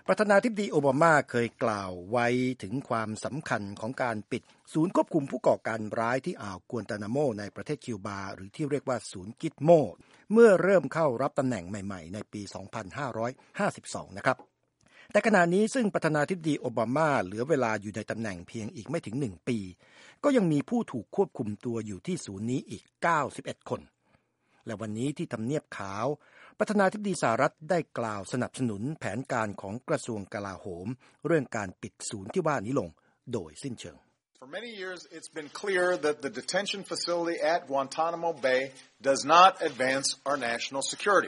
ประธานาธิบดีโอบามาเคยกล่าวไว้ถึงความสำคัญของการปิดศูนย์ควบคุมผู้ก่อการร้ายที่อ่าวกวนตานาโมในประเทศคิวบาหรือที่เรียกว่าศูนย์กิตโมเมื่อเริ่มเข้ารับตำแหน่งใหม่ๆในปี 2552 นะครับแต่ขณะนี้ซึ่งประธานาธิบดีโอบามาเหลือเวลาอยู่ในตำแหน่งเพียงอีกไม่ถึง1 ปีก็ยังมีผู้ถูกควบคุมตัวอยู่ที่ศูนย์นี้อีก91 คนและวันนี้ที่ทำเนียบขาวประธานาธิบดีสหรัฐได้กล่าวสนับสนุนแผนการของกระทรวงกลาโหมเรื่องการปิดศูนย์ที่ว่านี้ลงโดยสิ้นเชิง For many years it's been clear that the detention facility at Guantanamo Bay does not advance our national security.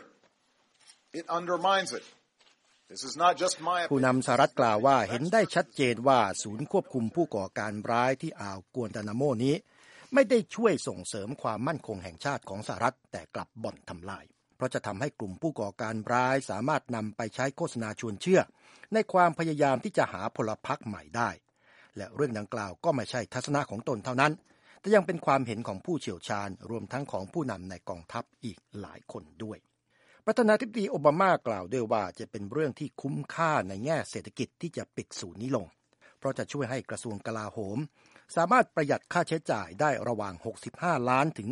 It undermines it. This is not just my opinion. ผู้นำสหรัฐกล่าวว่าเห็นได้ชัดเจนว่าศูนย์ควบคุมผู้ก่อการร้ายที่อ่าวกวนตานาโมนี้ไม่ได้ช่วยส่งเสริมความมั่นคงแห่งชาติของสหรัฐแต่กลับบ่อนทำลายเพราะจะทำให้กลุ่มผู้ก่อการร้ายสามารถนำไปใช้โฆษณาชวนเชื่อในความพยายามที่จะหาพลพรรคใหม่ได้และเรื่องดังกล่าวก็ไม่ใช่ทัศนะของตนเท่านั้นแต่ยังเป็นความเห็นของผู้เชี่ยวชาญรวมทั้งของผู้นำในกองทัพอีกหลายคนด้วยประธานาธิบดีโอบามากล่าวด้วยว่าจะเป็นเรื่องที่คุ้มค่าในแง่เศรษฐกิจที่จะปิดศูนย์นี้ลงเพราะจะช่วยให้กระทรวงกลาโหมสามารถประหยัดค่าใช้จ่ายได้ระหว่าง65ล้านถึง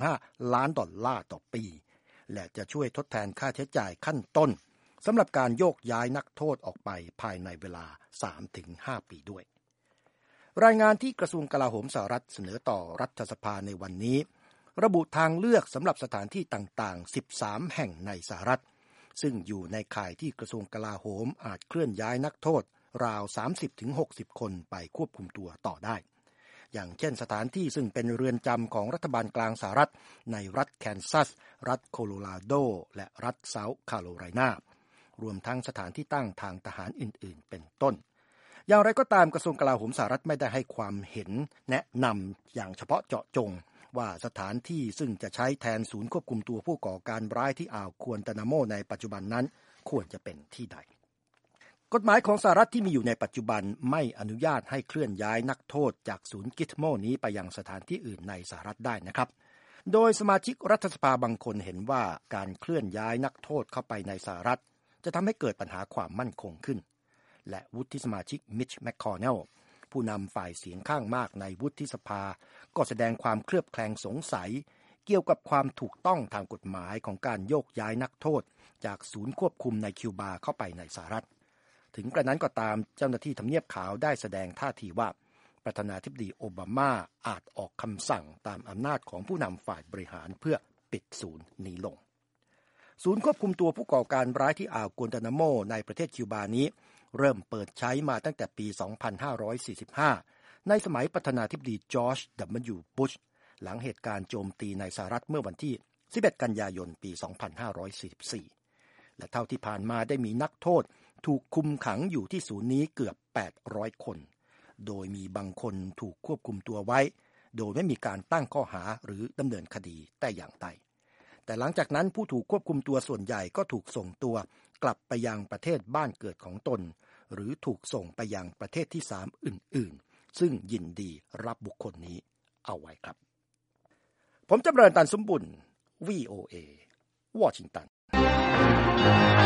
85ล้านดอลลาร์ต่อปีและจะช่วยทดแทนค่าใช้จ่ายขั้นต้นสำหรับการโยกย้ายนักโทษออกไปภายในเวลา 3-5 ปีด้วยรายงานที่กระทรวงกลาโหมสหรัฐเสนอต่อรัฐสภาในวันนี้ระบุทางเลือกสำหรับสถานที่ต่างๆ13แห่งในสหรัฐซึ่งอยู่ในข่ายที่กระทรวงกลาโหมอาจเคลื่อนย้ายนักโทษราว 30-60 คนไปควบคุมตัวต่อได้อย่างเช่นสถานที่ซึ่งเป็นเรือนจำของรัฐบาลกลางสหรัฐในรัฐแคนซัสรัฐโคโลราโดและรัฐเซาท์แคโรไลนารวมทั้งสถานที่ตั้งทางทหารอื่นๆเป็นต้นอย่างไรก็ตามกระทรวงกลาโหมสหรัฐไม่ได้ให้ความเห็นแนะนำอย่างเฉพาะเจาะจงว่าสถานที่ซึ่งจะใช้แทนศูนย์ควบคุมตัวผู้ก่อการร้ายที่อ่าวกวนตานาโมในปัจจุบันนั้นควรจะเป็นที่ใดกฎหมายของสหรัฐที่มีอยู่ในปัจจุบันไม่อนุญาตให้เคลื่อนย้ายนักโทษจากศูนย์กิตโมนี้ไปยังสถานที่อื่นในสหรัฐได้นะครับโดยสมาชิกรัฐสภาบางคนเห็นว่าการเคลื่อนย้ายนักโทษเข้าไปในสหรัฐจะทำให้เกิดปัญหาความมั่นคงขึ้นและวุฒิสมาชิกมิชแมคคอร์เนลผู้นำฝ่ายเสียงข้างมากในวุฒิสภาก็แสดงความเคลือบแคลงสงสัยเกี่ยวกับความถูกต้องทางกฎหมายของการโยกย้ายนักโทษจากศูนย์ควบคุมในคิวบาเข้าไปในสหรัฐถึงกระนั้นก็ตามเจ้าหน้าที่ทำเนียบขาวได้แสดงท่าทีว่าประธานาธิบดีโอบามาอาจออกคำสั่งตามอำนาจของผู้นำฝ่ายบริหารเพื่อปิดศูนย์นี้ลงศูนย์ควบคุมตัวผู้ก่อการร้ายที่อ่าวกวนตานาโมในประเทศคิวบานี้เริ่มเปิดใช้มาตั้งแต่ปี 2545 ในสมัยประธานาธิบดีจอร์จ W. บุชหลังเหตุการณ์โจมตีในสหรัฐเมื่อวันที่ 11 กันยายน ปี 2544 และเท่าที่ผ่านมาได้มีนักโทษถูกคุมขังอยู่ที่ศูนย์นี้เกือบ 800 คน โดยมีบางคนถูกควบคุมตัวไว้โดยไม่มีการตั้งข้อหาหรือดำเนินคดีแต่อย่างใดแต่หลังจากนั้นผู้ถูกควบคุมตัวส่วนใหญ่ก็ถูกส่งตัวกลับไปยังประเทศบ้านเกิดของตนหรือถูกส่งไปยังประเทศที่3อื่นๆซึ่งยินดีรับบุคคลนี้เอาไว้ครับผมจำเริญตันสมบุญ VOA วอชิงตัน